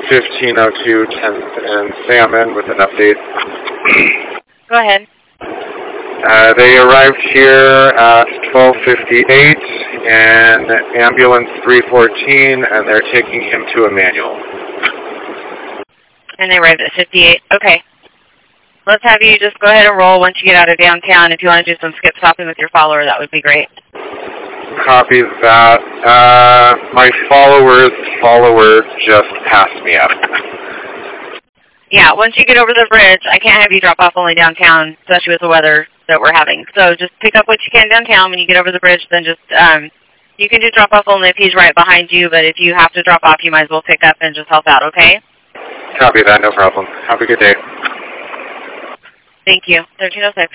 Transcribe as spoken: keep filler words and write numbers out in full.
fifteen oh two tenth and Salmon with an update. Go ahead. Uh, they arrived here at twelve fifty-eight and ambulance three fourteen, and they're taking him to a manual. And they arrived at fifty-eight. Okay. Let's have you just go ahead and roll once you get out of downtown. If you want to do some skip stopping with your follower, that would be great. Copy that. Uh, my follower's follower just passed me up. Yeah, once you get over the bridge, I can't have you drop off only downtown, especially with the weather that we're having. So just pick up what you can downtown. When you get over the bridge, then just, um, you can do drop off only if he's right behind you, but if you have to drop off, you might as well pick up and just help out, okay? Copy that, no problem. Have a good day. Thank you. thirteen oh six.